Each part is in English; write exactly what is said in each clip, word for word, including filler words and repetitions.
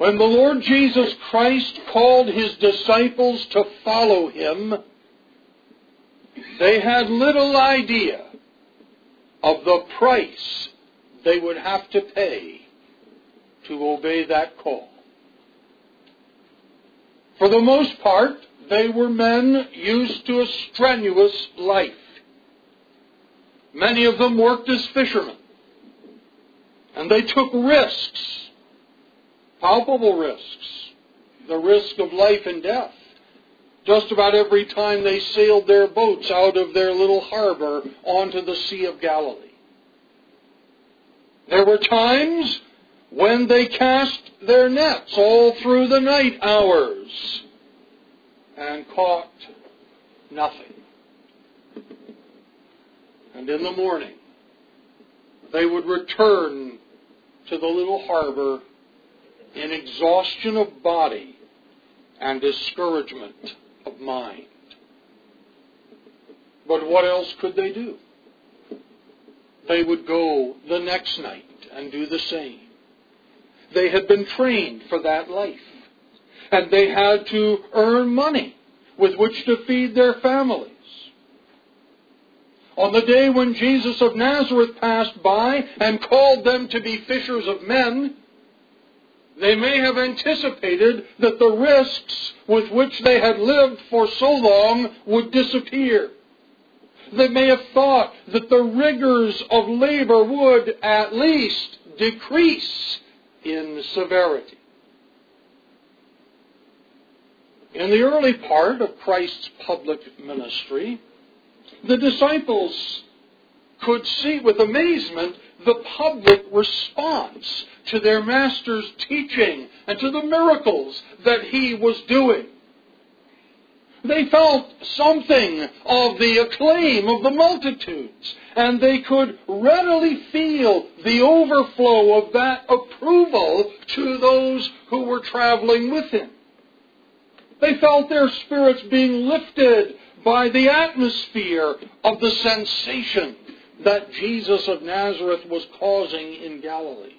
When the Lord Jesus Christ called His disciples to follow Him, they had little idea of the price they would have to pay to obey that call. For the most part, they were men used to a strenuous life. Many of them worked as fishermen, and they took risks, palpable risks, the risk of life and death, just about every time they sailed their boats out of their little harbor onto the Sea of Galilee. There were times when they cast their nets all through the night hours and caught nothing. And in the morning, they would return to the little harbor in exhaustion of body and discouragement of mind. But what else could they do? They would go the next night and do the same. They had been trained for that life, and they had to earn money with which to feed their families. On the day when Jesus of Nazareth passed by and called them to be fishers of men, they may have anticipated that the risks with which they had lived for so long would disappear. They may have thought that the rigors of labor would at least decrease in severity. In the early part of Christ's public ministry, the disciples could see with amazement the public response to their Master's teaching and to the miracles that He was doing. They felt something of the acclaim of the multitudes, and they could readily feel the overflow of that approval to those who were traveling with Him. They felt their spirits being lifted by the atmosphere of the sensation that Jesus of Nazareth was causing in Galilee.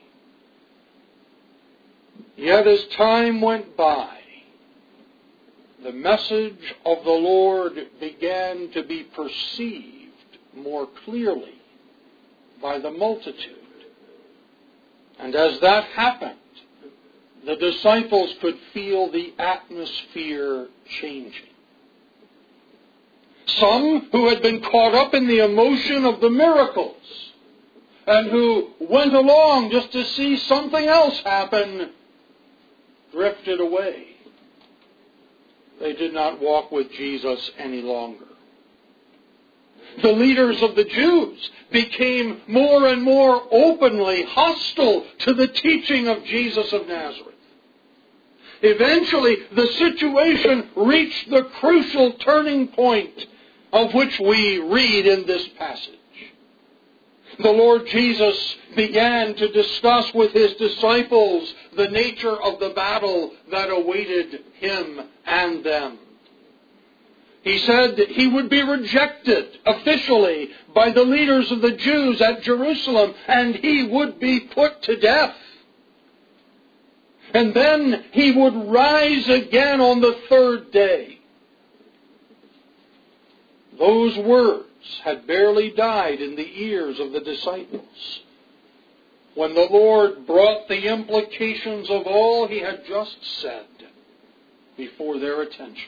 Yet as time went by, the message of the Lord began to be perceived more clearly by the multitude. And as that happened, the disciples could feel the atmosphere changing. Some who had been caught up in the emotion of the miracles and who went along just to see something else happen drifted away. They did not walk with Jesus any longer. The leaders of the Jews became more and more openly hostile to the teaching of Jesus of Nazareth. Eventually, the situation reached the crucial turning point of which we read in this passage. The Lord Jesus began to discuss with His disciples the nature of the battle that awaited Him and them. He said that He would be rejected officially by the leaders of the Jews at Jerusalem, and He would be put to death. And then He would rise again on the third day. Those words had barely died in the ears of the disciples when the Lord brought the implications of all He had just said before their attention.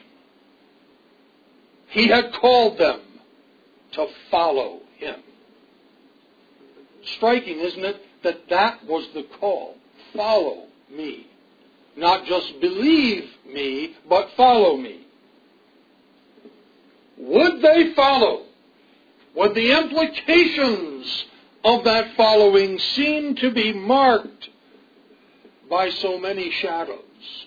He had called them to follow Him. Striking, isn't it, that that was the call. Follow me. Not just believe me, but follow me. Would they follow? Would the implications of that following seem to be marked by so many shadows?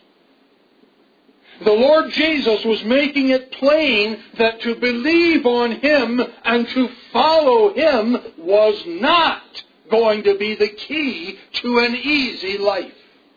The Lord Jesus was making it plain that to believe on Him and to follow Him was not going to be the key to an easy life.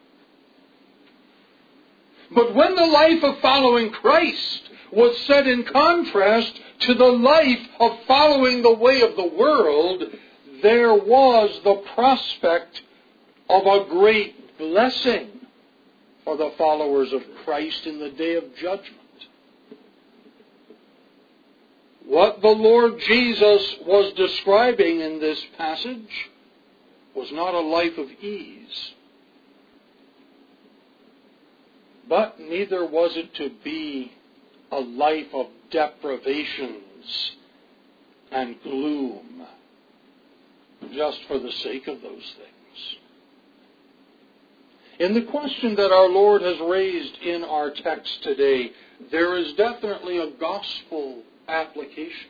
But when the life of following Christ was set in contrast to the life of following the way of the world, there was the prospect of a great blessing for the followers of Christ in the day of judgment. What the Lord Jesus was describing in this passage was not a life of ease, but neither was it to be a life of deprivations and gloom just for the sake of those things. In the question that our Lord has raised in our text today, there is definitely a gospel application.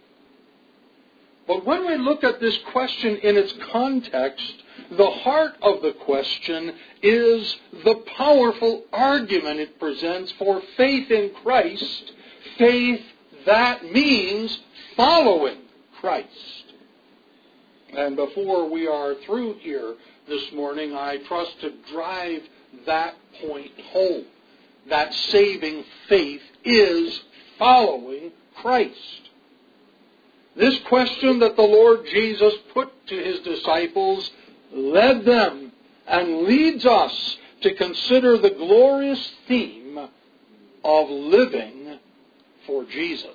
But when we look at this question in its context, the heart of the question is the powerful argument it presents for faith in Christ, faith that means following Christ. And before we are through here this morning, I trust to drive that point home, that saving faith is following Christ. This question that the Lord Jesus put to His disciples led them and leads us to consider the glorious theme of living for Jesus.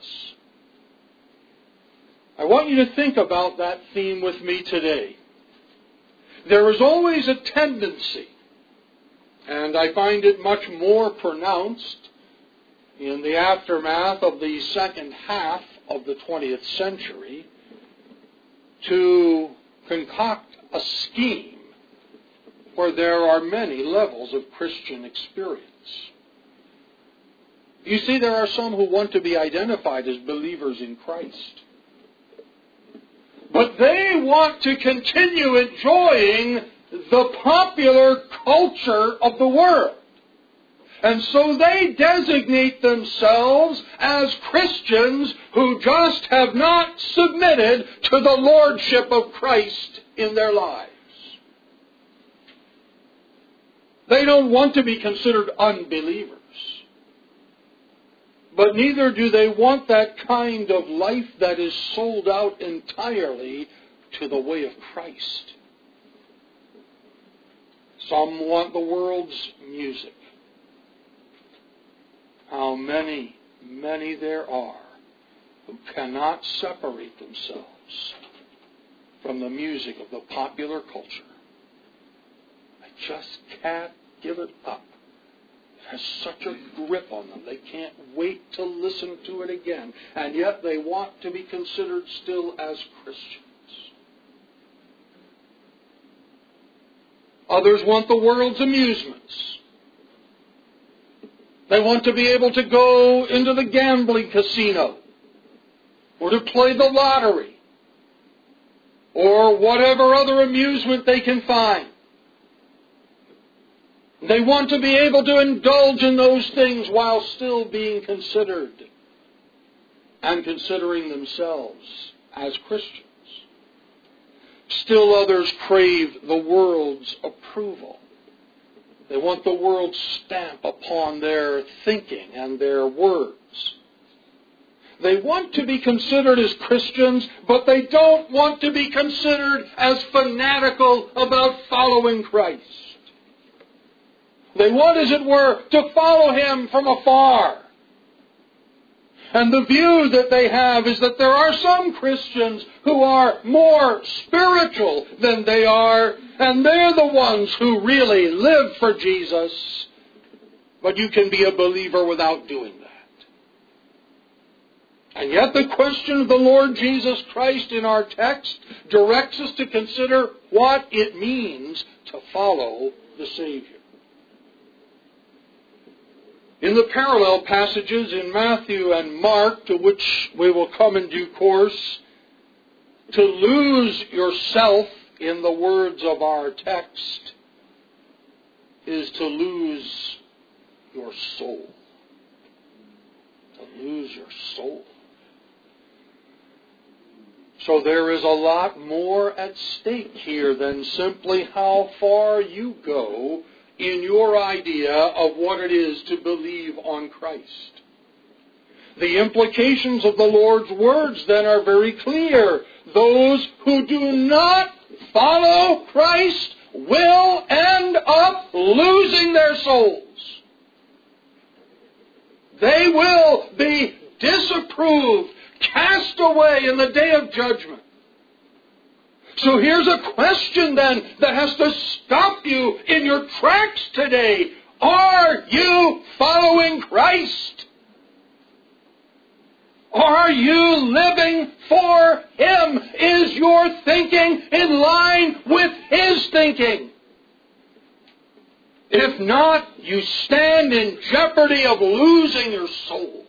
I want you to think about that theme with me today. There is always a tendency, and I find it much more pronounced in the aftermath of the second half of the twentieth century, to concoct a scheme where there are many levels of Christian experience. You see, there are some who want to be identified as believers in Christ, but they want to continue enjoying the popular culture of the world. And so they designate themselves as Christians who just have not submitted to the lordship of Christ in their lives. They don't want to be considered unbelievers. But neither do they want that kind of life that is sold out entirely to the way of Christ. Some want the world's music. How many, many there are who cannot separate themselves from the music of the popular culture. They just can't give it up. It has such a grip on them. They can't wait to listen to it again. And yet they want to be considered still as Christians. Others want the world's amusements. They want to be able to go into the gambling casino, or to play the lottery, or whatever other amusement they can find. They want to be able to indulge in those things while still being considered and considering themselves as Christians. Still others crave the world's approval. They want the world's stamp upon their thinking and their words. They want to be considered as Christians, but they don't want to be considered as fanatical about following Christ. They want, as it were, to follow Him from afar. And the view that they have is that there are some Christians who are more spiritual than they are, and they're the ones who really live for Jesus. But you can be a believer without doing that. And yet the question of the Lord Jesus Christ in our text directs us to consider what it means to follow the Savior. In the parallel passages in Matthew and Mark, to which we will come in due course, to lose yourself, in the words of our text, is to lose your soul. To lose your soul. So there is a lot more at stake here than simply how far you go in your idea of what it is to believe on Christ. The implications of the Lord's words then are very clear. Those who do not follow Christ will end up losing their souls. They will be disapproved, cast away in the day of judgment. So here's a question then that has to stop you in your tracks today. Are you following Christ? Are you living for Him? Is your thinking in line with His thinking? If not, you stand in jeopardy of losing your soul.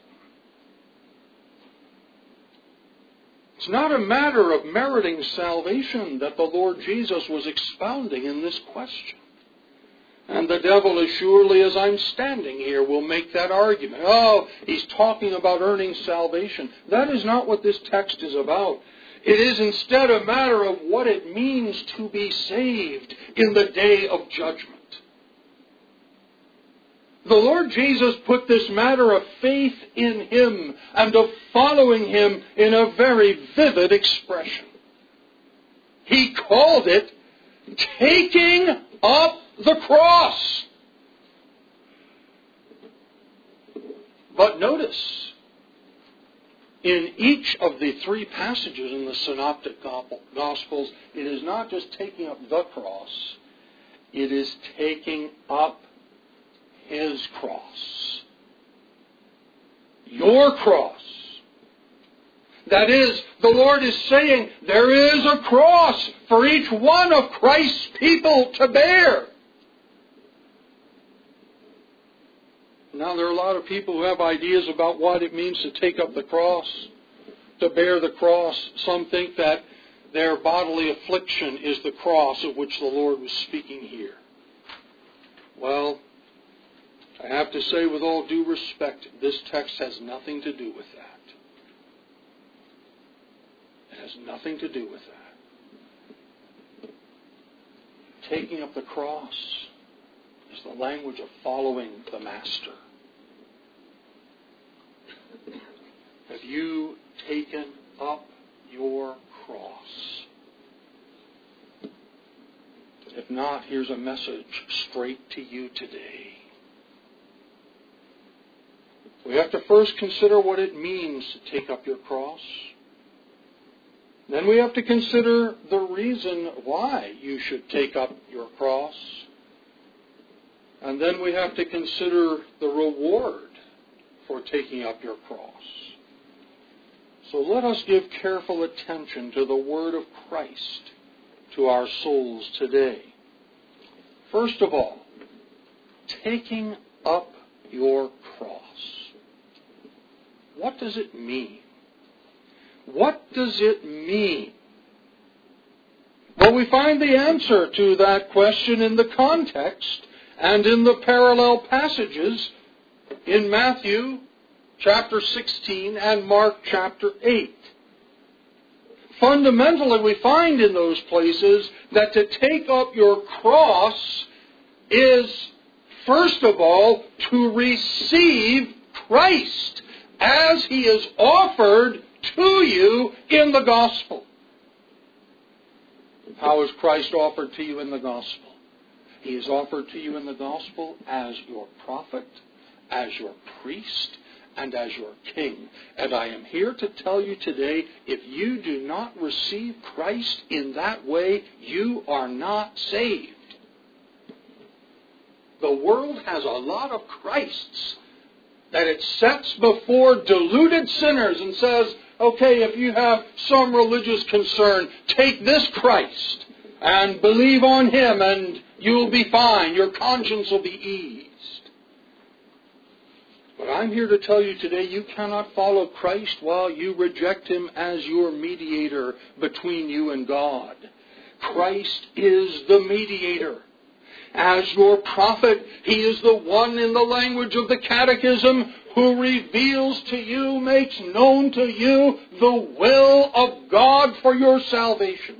It's not a matter of meriting salvation that the Lord Jesus was expounding in this question. And the devil, as surely as I'm standing here, will make that argument. Oh, he's talking about earning salvation. That is not what this text is about. It is instead a matter of what it means to be saved in the day of judgment. The Lord Jesus put this matter of faith in Him and of following Him in a very vivid expression. He called it taking up the cross. But notice, in each of the three passages in the Synoptic Gospels, it is not just taking up the cross, it is taking up His cross. Your cross. That is, the Lord is saying there is a cross for each one of Christ's people to bear. Now, there are a lot of people who have ideas about what it means to take up the cross, to bear the cross. Some think that their bodily affliction is the cross of which the Lord was speaking here. Well, I have to say with all due respect, this text has nothing to do with that. It has nothing to do with that. Taking up the cross is the language of following the Master. Have you taken up your cross? If not, here's a message straight to you today. We have to first consider what it means to take up your cross. Then we have to consider the reason why you should take up your cross. And then we have to consider the reward for taking up your cross. So let us give careful attention to the word of Christ to our souls today. First of all, taking up your cross. What does it mean? What does it mean? Well, we find the answer to that question in the context and in the parallel passages in Matthew chapter sixteen and Mark chapter eight. Fundamentally, we find in those places that to take up your cross is, first of all, to receive Christ as He is offered to you in the gospel. How is Christ offered to you in the gospel? He is offered to you in the gospel as your prophet, as your priest, and as your king. And I am here to tell you today, if you do not receive Christ in that way, you are not saved. The world has a lot of Christs that it sets before deluded sinners and says, okay, if you have some religious concern, take this Christ and believe on Him and you'll be fine. Your conscience will be eased. But I'm here to tell you today, you cannot follow Christ while you reject Him as your mediator between you and God. Christ is the mediator. As your prophet, He is the one, in the language of the Catechism, who reveals to you, makes known to you the will of God for your salvation.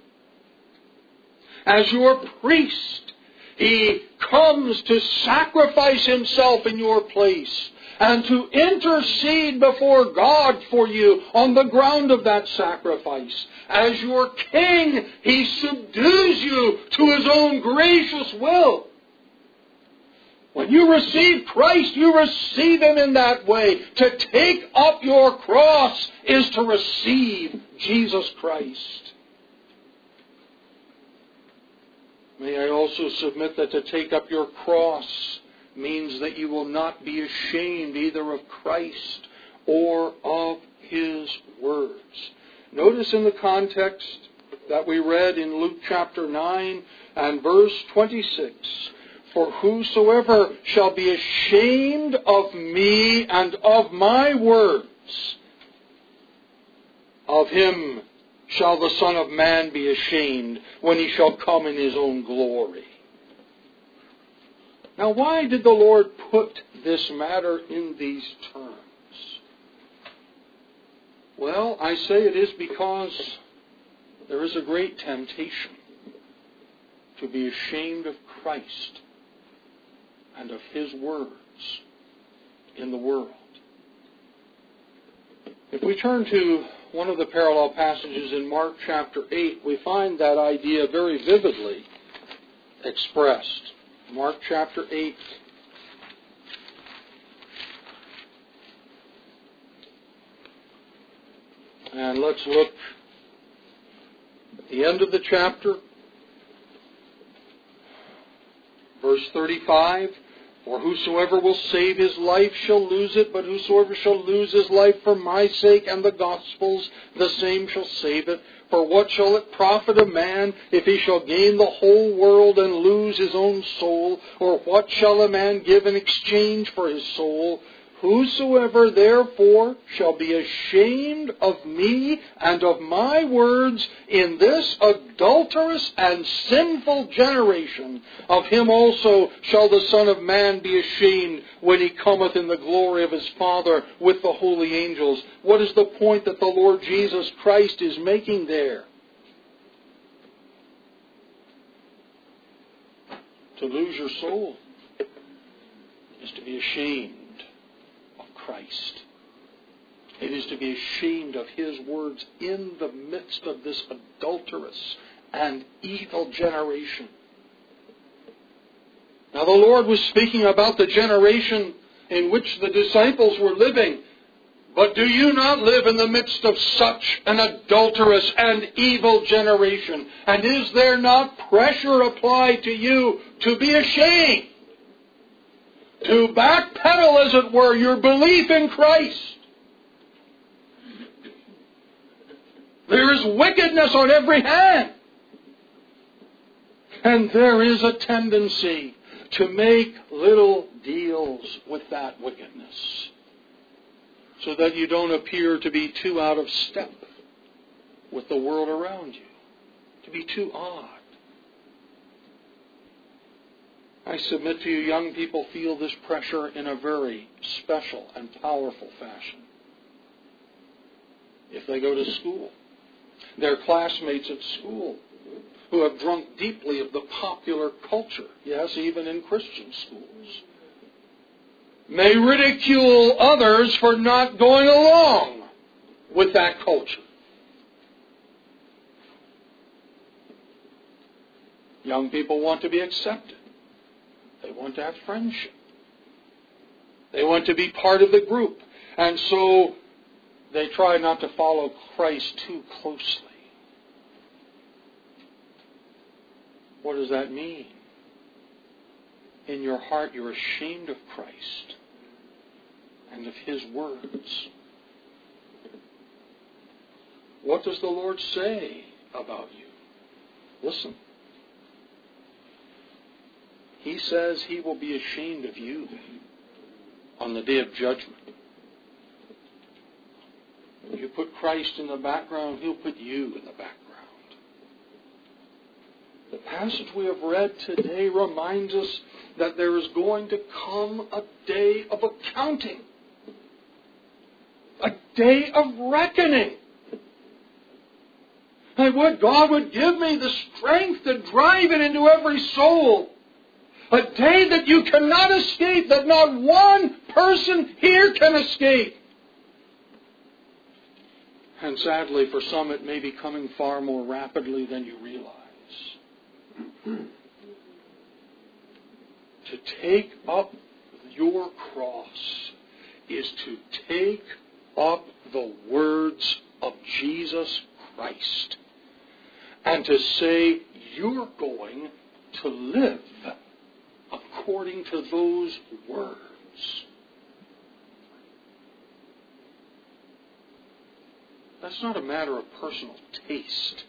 As your priest, He comes to sacrifice Himself in your place and to intercede before God for you on the ground of that sacrifice. As your king, He subdues you to His own gracious will. When When you receive Christ, you receive Him in that way. To take up your cross is to receive Jesus Christ. May I also submit that to take up your cross means that you will not be ashamed either of Christ or of His words. Notice in the context that we read in Luke chapter nine and verse twenty-six, for whosoever shall be ashamed of me and of my words, of him shall the Son of Man be ashamed when He shall come in His own glory. Now, why did the Lord put this matter in these terms? Well, I say it is because there is a great temptation to be ashamed of Christ and of His words in the world. If we turn to one of the parallel passages in Mark chapter eight, we find that idea very vividly expressed. Mark chapter eight. And let's look at the end of the chapter, verse thirty-five. For whosoever will save his life shall lose it, but whosoever shall lose his life for my sake and the gospel's, the same shall save it. For what shall it profit a man if he shall gain the whole world and lose his own soul? Or what shall a man give in exchange for his soul? Whosoever therefore shall be ashamed of me and of my words in this adulterous and sinful generation, of him also shall the Son of Man be ashamed when He cometh in the glory of His Father with the holy angels. What is the point that the Lord Jesus Christ is making there? To lose your soul is to be ashamed Christ. It is to be ashamed of His words in the midst of this adulterous and evil generation. Now the Lord was speaking about the generation in which the disciples were living. But do you not live in the midst of such an adulterous and evil generation? And is there not pressure applied to you to be ashamed? To backpedal, as it were, your belief in Christ. There is wickedness on every hand. And there is a tendency to make little deals with that wickedness, so that you don't appear to be too out of step with the world around you, to be too odd. I submit to you, young people feel this pressure in a very special and powerful fashion. If they go to school, their classmates at school who have drunk deeply of the popular culture, yes, even in Christian schools, may ridicule others for not going along with that culture. Young people want to be accepted. They want to have friendship. They want to be part of the group. And so they try not to follow Christ too closely. What does that mean? In your heart, you're ashamed of Christ and of His words. What does the Lord say about you? Listen. He says He will be ashamed of you on the day of judgment. If you put Christ in the background, He'll put you in the background. The passage we have read today reminds us that there is going to come a day of accounting. A day of reckoning. I would God would give me the strength to drive it into every soul. A day that you cannot escape, that not one person here can escape. And sadly, for some, it may be coming far more rapidly than you realize. To take up your cross is to take up the words of Jesus Christ and to say, you're going to live according to those words. That's not a matter of personal taste.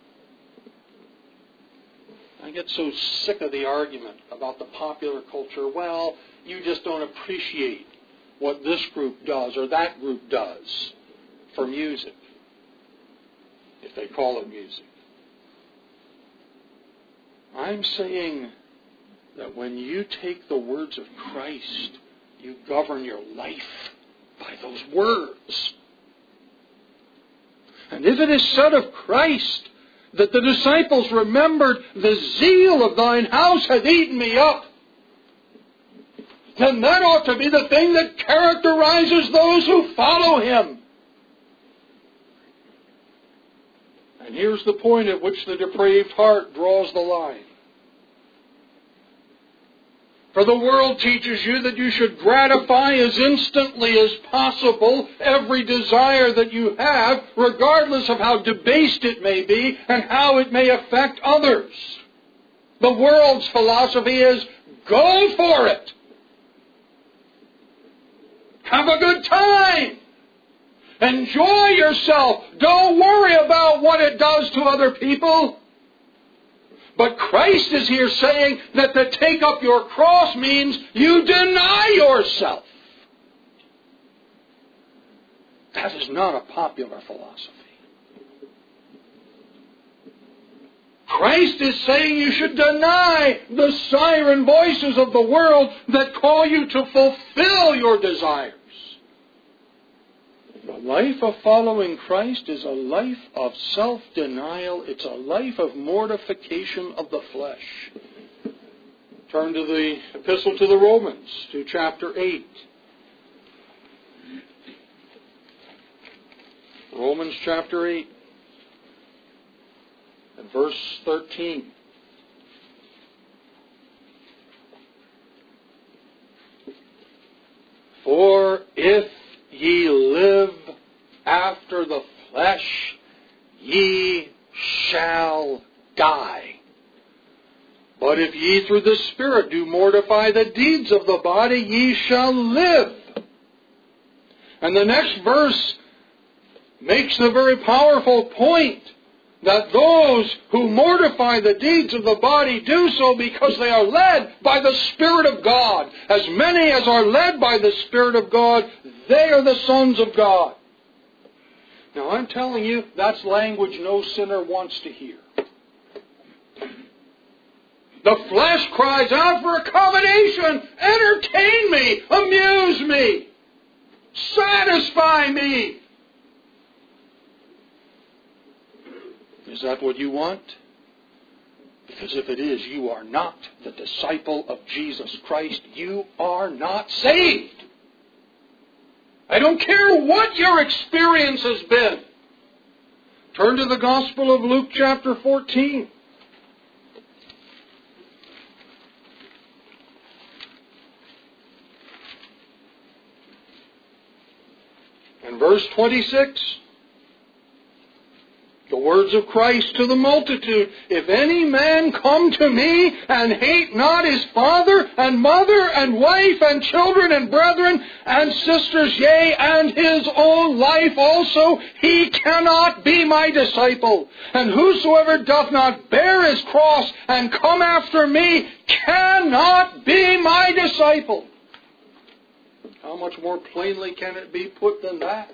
I get so sick of the argument about the popular culture. Well, you just don't appreciate what this group does or that group does for music, if they call it music. I'm saying that when you take the words of Christ, you govern your life by those words. And if it is said of Christ that the disciples remembered, the zeal of thine house hath eaten me up, then that ought to be the thing that characterizes those who follow Him. And here's the point at which the depraved heart draws the line. For the world teaches you that you should gratify as instantly as possible every desire that you have, regardless of how debased it may be and how it may affect others. The world's philosophy is, go for it. Have a good time. Enjoy yourself. Don't worry about what it does to other people. But Christ is here saying that to take up your cross means you deny yourself. That is not a popular philosophy. Christ is saying you should deny the siren voices of the world that call you to fulfill your desires. The life of following Christ is a life of self-denial. It's a life of mortification of the flesh. Turn to the Epistle to the Romans, to chapter eight. Romans chapter eight, and verse thirteen. For if ye live after the flesh, ye shall die. But if ye through the Spirit do mortify the deeds of the body, ye shall live. And the next verse makes the very powerful point that those who mortify the deeds of the body do so because they are led by the Spirit of God. As many as are led by the Spirit of God, they are the sons of God. Now I'm telling you, that's language no sinner wants to hear. The flesh cries out for accommodation. Entertain me, amuse me, satisfy me. Is that what you want? Because if it is, you are not the disciple of Jesus Christ. You are not saved. I don't care what your experience has been. Turn to the Gospel of Luke chapter fourteen. And verse twenty-six. The words of Christ to the multitude. If any man come to me and hate not his father and mother and wife and children and brethren and sisters, yea, and his own life also, he cannot be my disciple. And whosoever doth not bear his cross and come after me cannot be my disciple. How much more plainly can it be put than that?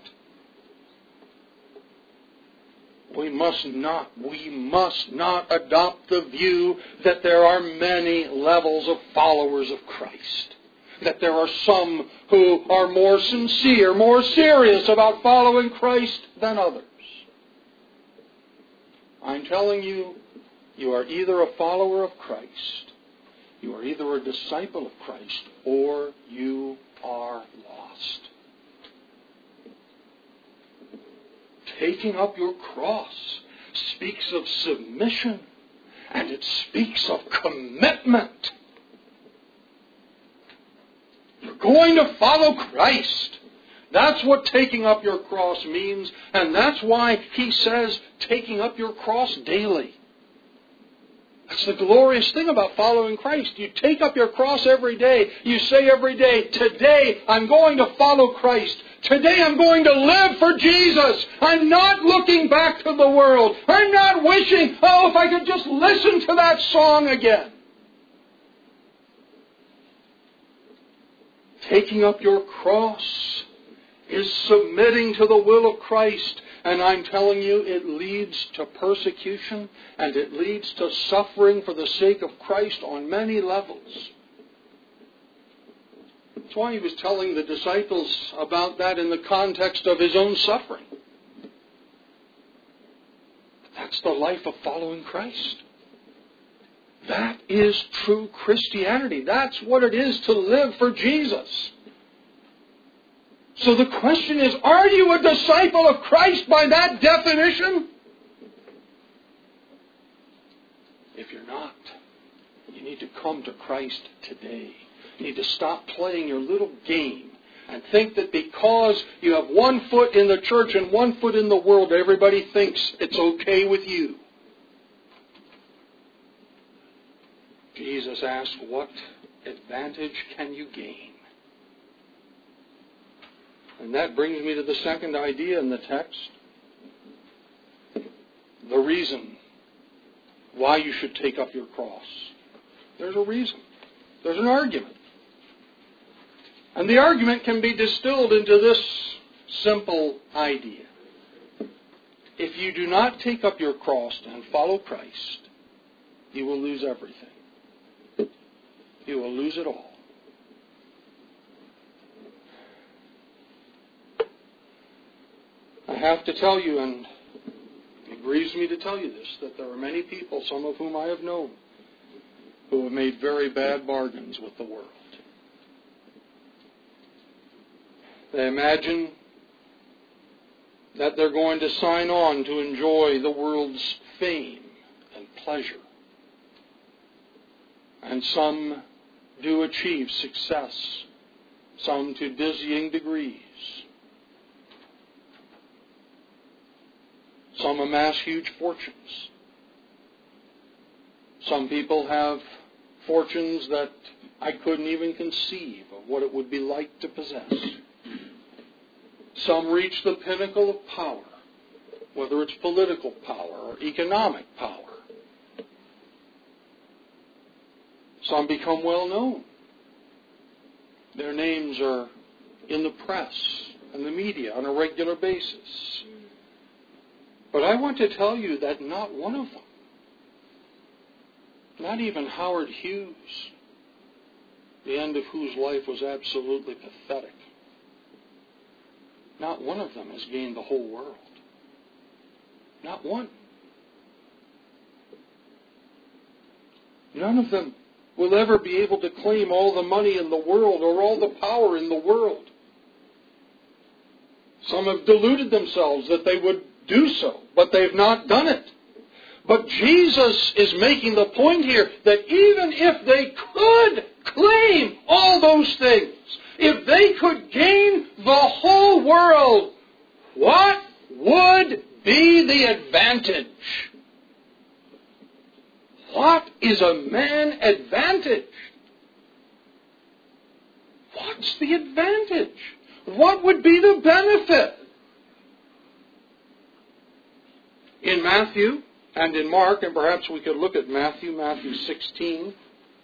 We must not, we must not adopt the view that there are many levels of followers of Christ. That there are some who are more sincere, more serious about following Christ than others. I'm telling you, you are either a follower of Christ, you are either a disciple of Christ, or you are lost. Taking up your cross speaks of submission, and it speaks of commitment. going to follow Christ. That's what taking up your cross means, and that's why he says taking up your cross daily. That's the glorious thing about following Christ. You take up your cross every day. You say every day, today I'm going to follow Christ. Today I'm going to live for Jesus. I'm not looking back to the world. I'm not wishing, oh, if I could just listen to that song again. Taking up your cross is submitting to the will of Christ. And I'm telling you, it leads to persecution and it leads to suffering for the sake of Christ on many levels. That's why he was telling the disciples about that in the context of his own suffering. That's the life of following Christ. That is true Christianity. That's what it is to live for Jesus. So the question is, are you a disciple of Christ by that definition? If you're not, you need to come to Christ today. You need to stop playing your little game and think that because you have one foot in the church and one foot in the world, everybody thinks it's okay with you. Jesus asked, what advantage can you gain? And that brings me to the second idea in the text. The reason why you should take up your cross. There's a reason. There's an argument. And the argument can be distilled into this simple idea. If you do not take up your cross and follow Christ, you will lose everything. You will lose it all. I have to tell you, and it grieves me to tell you this, that there are many people, some of whom I have known, who have made very bad bargains with the world. They imagine that they're going to sign on to enjoy the world's fame and pleasure. And some do achieve success, some to dizzying degrees. Some amass huge fortunes. Some people have fortunes that I couldn't even conceive of what it would be like to possess. Some reach the pinnacle of power, whether it's political power or economic power. Some become well known. Their names are in the press and the media on a regular basis. But I want to tell you that not one of them, not even Howard Hughes, the end of whose life was absolutely pathetic, not one of them has gained the whole world. Not one. None of them will ever be able to claim all the money in the world or all the power in the world. Some have deluded themselves that they would do so, but they've not done it. But Jesus is making the point here that even if they could claim all those things, if they could gain the whole world, what would be the advantage? What is a man advantage? What's the advantage? What would be the benefit? In Matthew and in Mark, and perhaps we could look at Matthew, Matthew sixteen.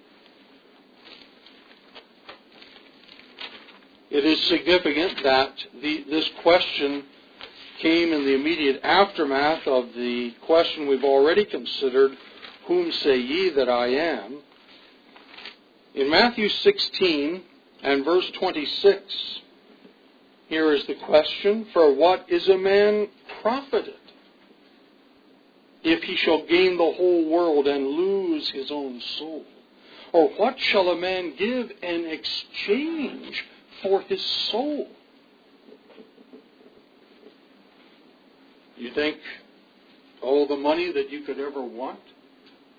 It is significant that the, this question came in the immediate aftermath of the question we've already considered, whom say ye that I am? In Matthew sixteen and verse twenty-six, here is the question, for what is a man profited if he shall gain the whole world and lose his own soul? Or what shall a man give in exchange for his soul? You think all the money that you could ever want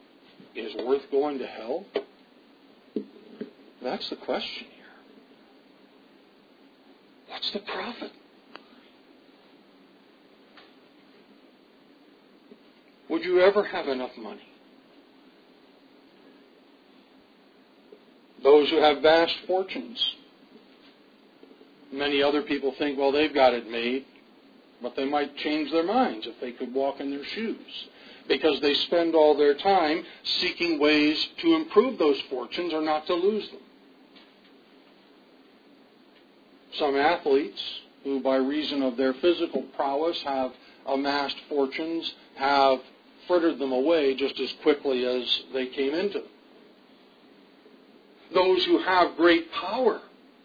is worth going to hell? That's the question here. What's the profit? Would you ever have enough money? Those who have vast fortunes. Many other people think, well, they've got it made, but they might change their minds if they could walk in their shoes, because they spend all their time seeking ways to improve those fortunes or not to lose them. Some athletes who, by reason of their physical prowess, have amassed fortunes, have frittered them away just as quickly as they came into them. Those who have great power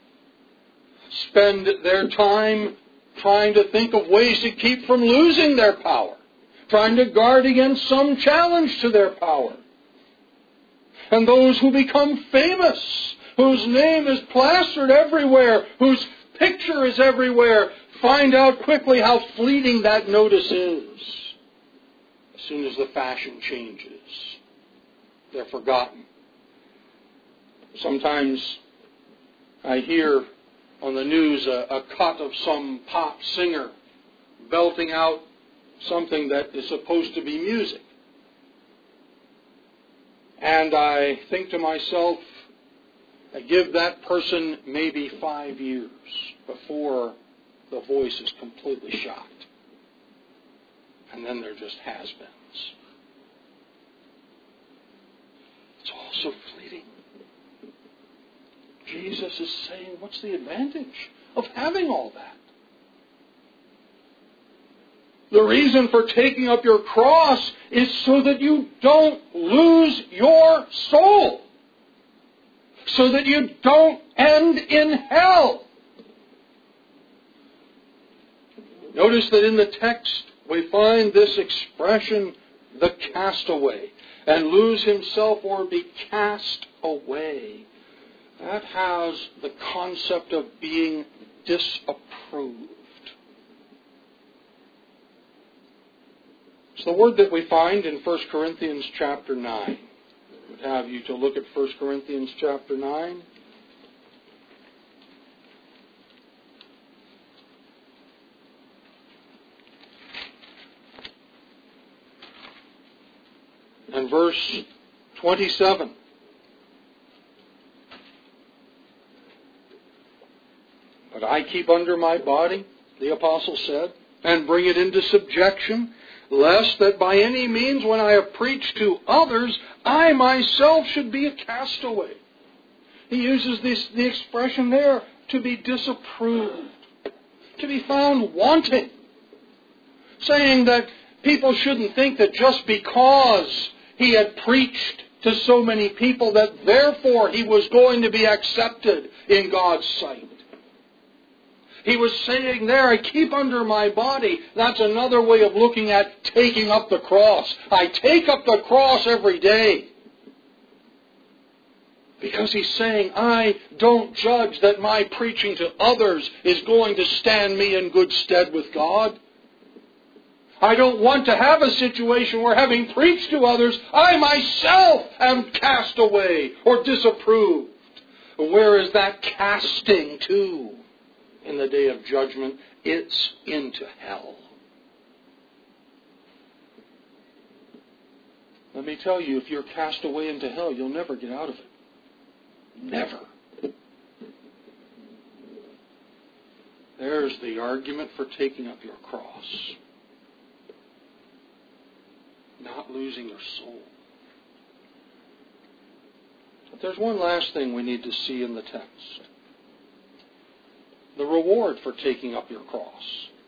spend their time trying to think of ways to keep from losing their power, trying to guard against some challenge to their power. And those who become famous, whose name is plastered everywhere, whose picture is everywhere, find out quickly how fleeting that notice is. As soon as the fashion changes, they're forgotten. Sometimes I hear on the news a, a cut of some pop singer belting out something that is supposed to be music. And I think to myself, I give that person maybe five years before the voice is completely shot. And then they're just has-beens. It's all so fleeting. Jesus is saying, what's the advantage of having all that? The reason for taking up your cross is so that you don't lose your soul. So that you don't end in hell. Notice that in the text we find this expression, the castaway, and lose himself or be cast away. That has the concept of being disapproved. It's the word that we find in First Corinthians chapter nine. I would have you to look at First Corinthians chapter nine. And verse twenty-seven. But I keep under my body, the apostle said, and bring it into subjection, lest that by any means when I have preached to others, I myself should be a castaway. He uses this, the expression there, to be disapproved, to be found wanting, saying that people shouldn't think that just because he had preached to so many people that therefore he was going to be accepted in God's sight. He was saying there, I keep under my body. That's another way of looking at taking up the cross. I take up the cross every day. Because he's saying, I don't judge that my preaching to others is going to stand me in good stead with God. I don't want to have a situation where, having preached to others, I myself am cast away or disapproved. Where is that casting to? In the day of judgment, it's into hell. Let me tell you, if you're cast away into hell, you'll never get out of it. Never. There's the argument for taking up your cross. Not losing your soul. But there's one last thing we need to see in the text. The reward for taking up your cross.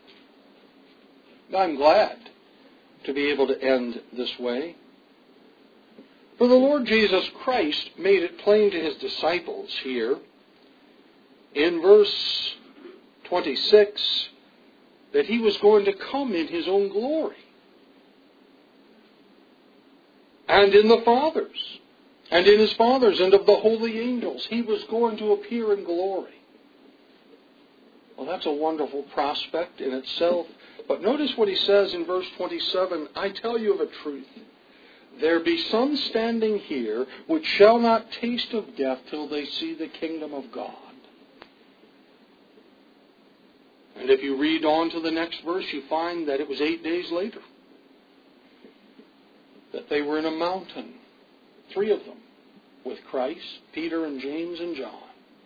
I'm glad to be able to end this way. For the Lord Jesus Christ made it plain to his disciples here in verse twenty-six that he was going to come in his own glory. And in the Father's, and in his Father's, and of the holy angels. He was going to appear in glory. Well, that's a wonderful prospect in itself. But notice what he says in verse twenty-seven, I tell you of a truth. There be some standing here which shall not taste of death till they see the kingdom of God. And if you read on to the next verse, you find that it was eight days later that they were in a mountain, three of them, with Christ, Peter and James and John.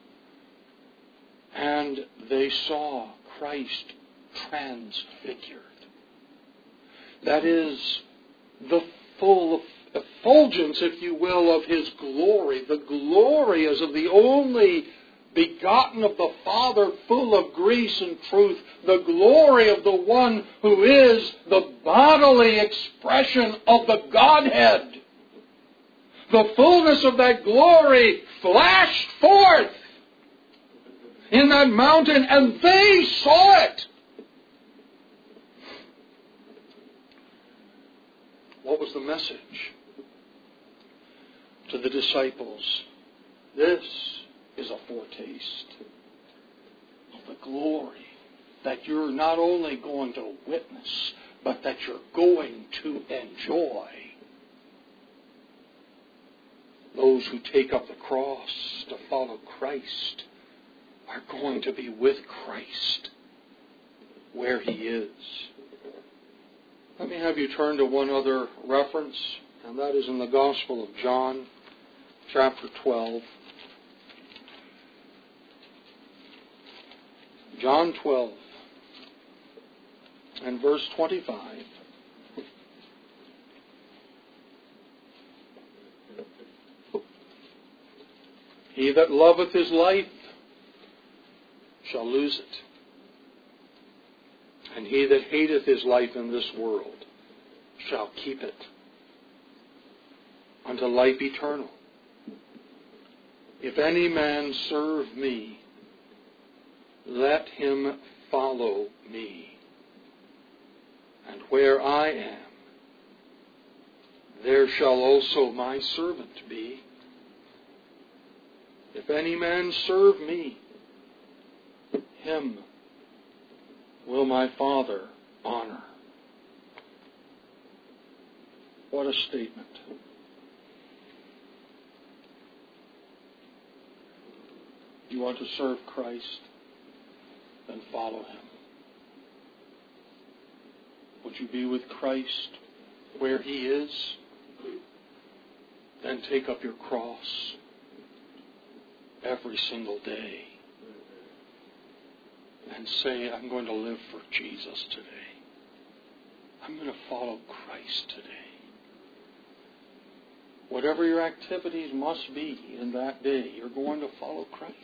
And they saw Christ transfigured. That is, the full effulgence, if you will, of His glory. The glory as of the only begotten of the Father, full of grace and truth. The glory of the one who is the bodily expression of the Godhead. The fullness of that glory flashed forth in that mountain, and they saw it. What was the message to the disciples? This is a foretaste of the glory that you're not only going to witness, but that you're going to enjoy. Those who take up the cross to follow Christ are going to be with Christ where He is. Let me have you turn to one other reference, and that is in the Gospel of John, chapter twelve. John twelve and verse twenty-five. He that loveth his life shall lose it. And he that hateth his life in this world shall keep it unto life eternal. If any man serve me, let him follow me. And where I am, there shall also my servant be. If any man serve me, him will my Father honor. What a statement. You want to serve Christ? Then follow Him. Would you be with Christ where He is? Then take up your cross every single day and say, I'm going to live for Jesus today. I'm going to follow Christ today. Whatever your activities must be in that day, you're going to follow Christ.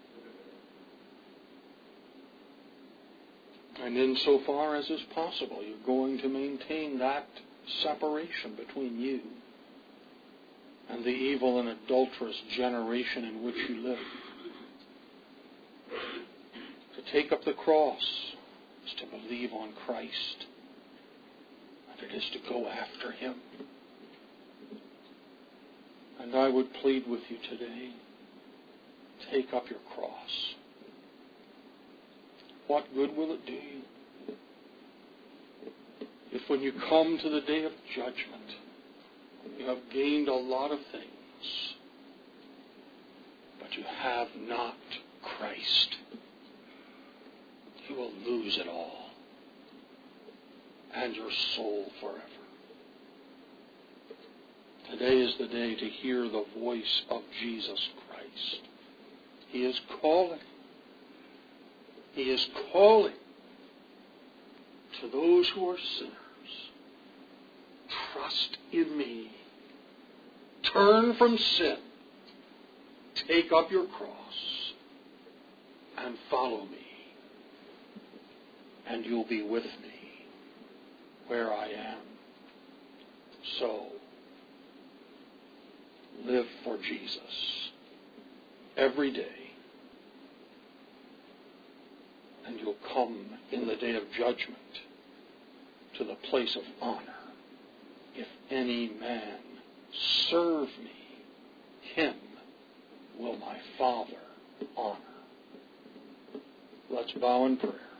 And insofar as is possible, you're going to maintain that separation between you and the evil and adulterous generation in which you live. To take up the cross is to believe on Christ, and it is to go after Him. And I would plead with you today, take up your cross. What good will it do you if when you come to the day of judgment, you have gained a lot of things, but you have not Christ? You will lose it all, and your soul forever. Today is the day to hear the voice of Jesus Christ. He is calling. He is calling to those who are sinners. Trust in me. Turn from sin. Take up your cross and follow me. And you'll be with me where I am. So, live for Jesus every day. And you'll come in the day of judgment to the place of honor. If any man serve me, him will my Father honor. Let's bow in prayer.